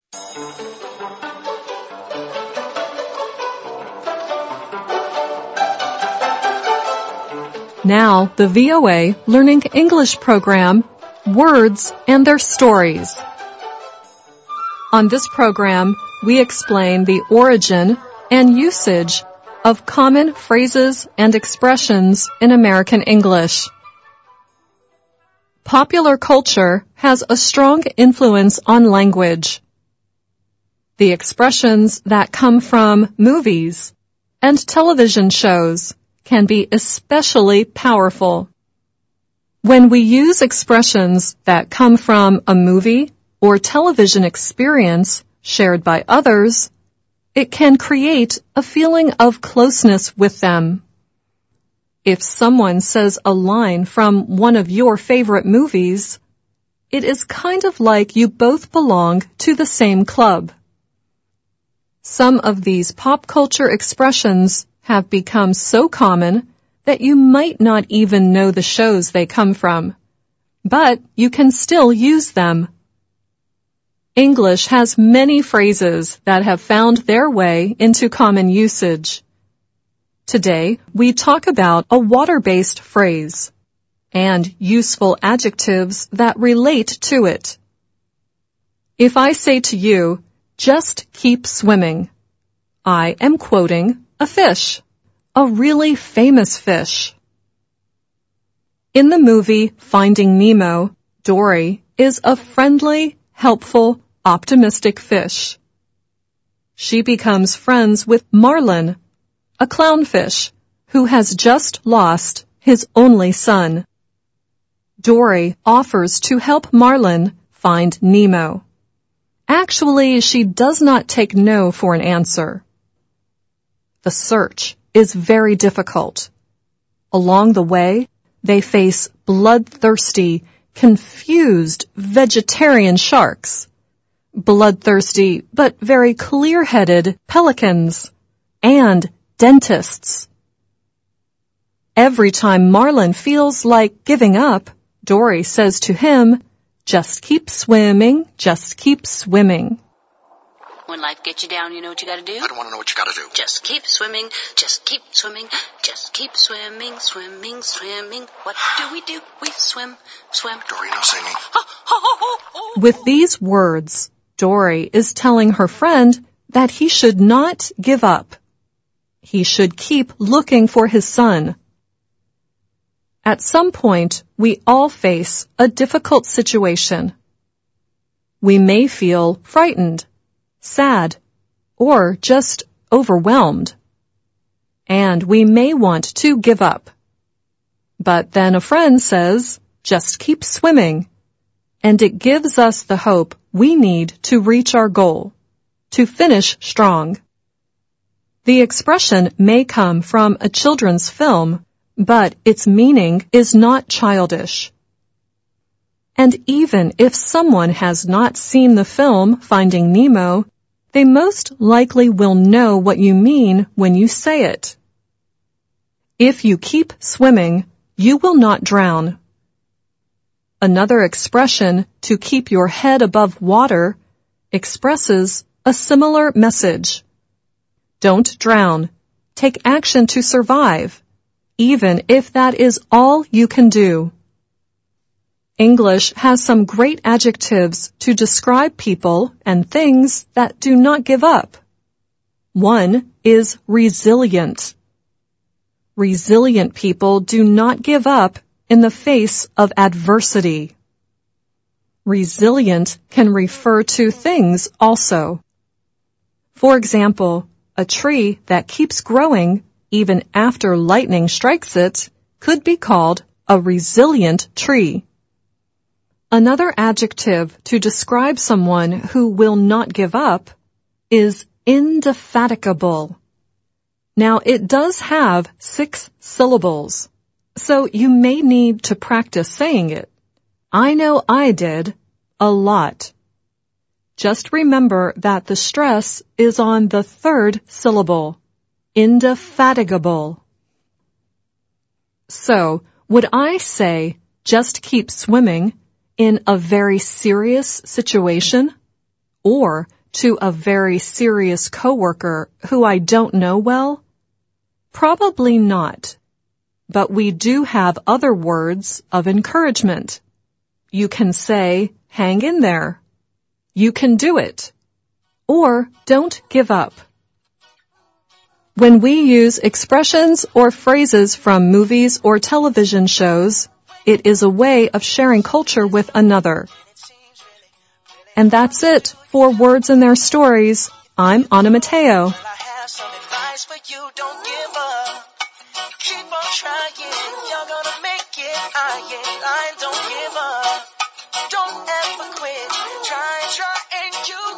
Now, the VOA Learning English program, Words and Their Stories. On this program, we explain the origin and usage of common phrases and expressions in American English. Popular culture has a strong influence on language. The expressions that come from movies and television shows can be especially powerful. When we use expressions that come from a movie or television experience shared by others, it can create a feeling of closeness with them. If someone says a line from one of your favorite movies, it is kind of like you both belong to the same club. Some of these pop culture expressions have become so common that you might not even know the shows they come from, but you can still use them. English has many phrases that have found their way into common usage. Today, we talk about a water-based phrase and useful adjectives that relate to it. If I say to you, "Just keep swimming," I am quoting a fish, a really famous fish. In the movie Finding Nemo, Dory is a friendly, helpful, optimistic fish. She becomes friends with Marlin, a clownfish who has just lost his only son. Dory offers to help Marlin find Nemo. Actually, she does not take no for an answer. The search is very difficult. Along the way, they face bloodthirsty, confused vegetarian sharks, bloodthirsty but very clear-headed pelicans, and dentists. Every time Marlin feels like giving up, Dory says to him, "Just keep swimming, just keep swimming." When life gets you down, you know what you gotta do? I don't want to know what you gotta do. Just keep swimming, just keep swimming, just keep swimming, swimming, swimming. What do? We swim, swim. Dory, no singing. With these words, Dory is telling her friend that he should not give up. He should keep looking for his son. At some point, we all face a difficult situation. We may feel frightened, sad, or just overwhelmed. And we may want to give up. But then a friend says, "Just keep swimming," and it gives us the hope we need to reach our goal, to finish strong. The expression may come from a children's film, but its meaning is not childish. And even if someone has not seen the film Finding Nemo, they most likely will know what you mean when you say it. If you keep swimming, you will not drown. Another expression, to keep your head above water, expresses a similar message. Don't drown. Take action to survive, even if that is all you can do. English has some great adjectives to describe people and things that do not give up. One is resilient. Resilient people do not give up in the face of adversity. Resilient can refer to things also. For example, a tree that keeps growing even after lightning strikes it could be called a resilient tree. Another adjective to describe someone who will not give up is indefatigable. Now, it does have 6 syllables, so you may need to practice saying it. I know I did a lot. Just remember that the stress is on the 3rd syllable, indefatigable. So, would I say, just keep swimming in a very serious situation? Or to a very serious coworker who I don't know well? Probably not. But we do have other words of encouragement. You can say, hang in there. You can do it. Or don't give up. When we use expressions or phrases from movies or television shows, it is a way of sharing culture with another. And that's it for Words and Their Stories. I'm Anna Mateo. Keep on trying, you're gonna make it. Don't give up. Don't ever quit. Try, and you